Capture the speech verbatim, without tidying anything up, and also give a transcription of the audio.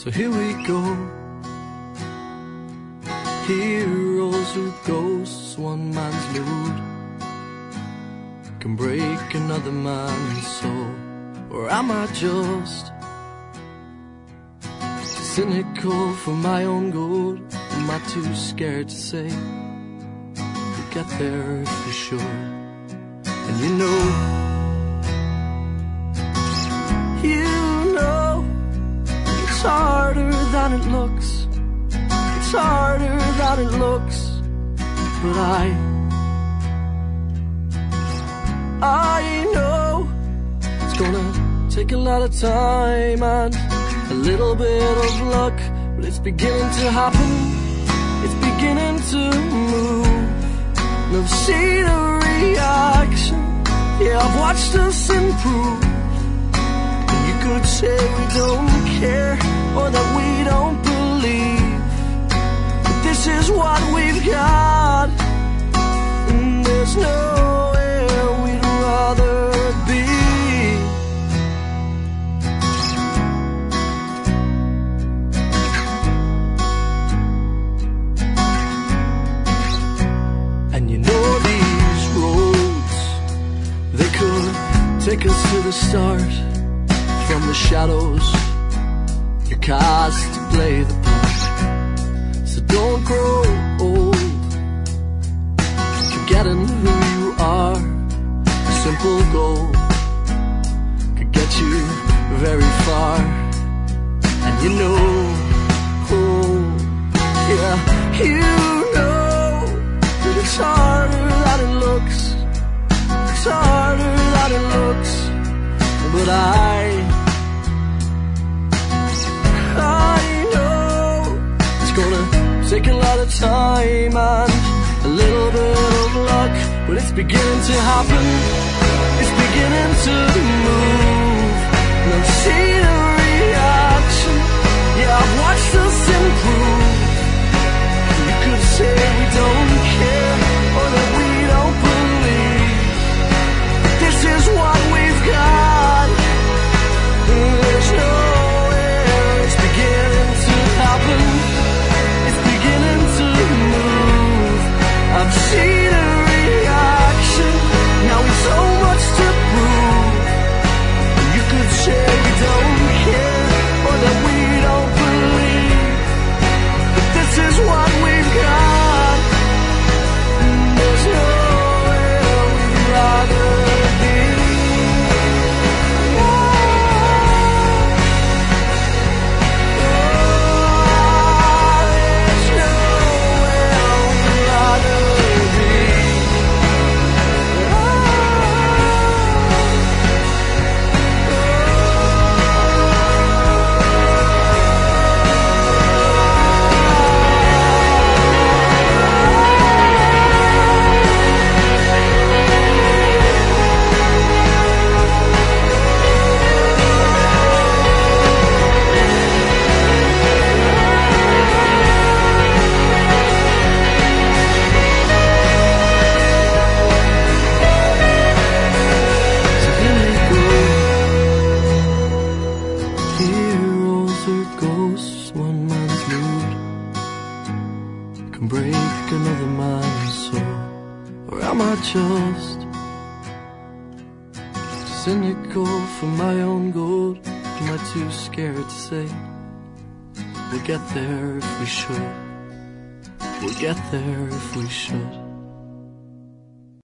So here we go, heroes or ghosts, one man's mood can break another man's soul. Or am I just cynical for my own good? Am I too scared to say we'll get there if we should? And you know, you know, it's harder than it looks. It's harder than it looks. But I, I know it's gonna take a lot of time and a little bit of luck, but it's beginning to happen. It's beginning to move. And I've seen a reaction. Yeah, I've watched us improve. And you could say we don't care or that we don't believe, but this is what we've got, and there's nowhere we'd rather be. And you know these roads, they could take us to the start. From the shadows, you're cast to play the part. So don't grow old, forgetting who you are. A simple goal could get you very far. And you know, oh, yeah, you know that it's harder than it looks. It's harder than it looks. But I, I know it's gonna take a lot of time and a little bit of luck, but it's beginning to happen. It's beginning to move. And I've seen a reaction. Yeah, I've watched us improve. You could say we don't care or that we don't believe, but this is what we've got. There's nowhere, it's beginning to happen. It's beginning to move. I've seen a reaction. Now it's so much to prove. You could say we don't care or that we don't believe, but this is what we've got. There's nowhere we'd rather be. Heroes or ghosts, one man's mood can break another man's soul. Or am I just cynical for my own good? Am I too scared to say we'll get there if we should? We'll get there if we should.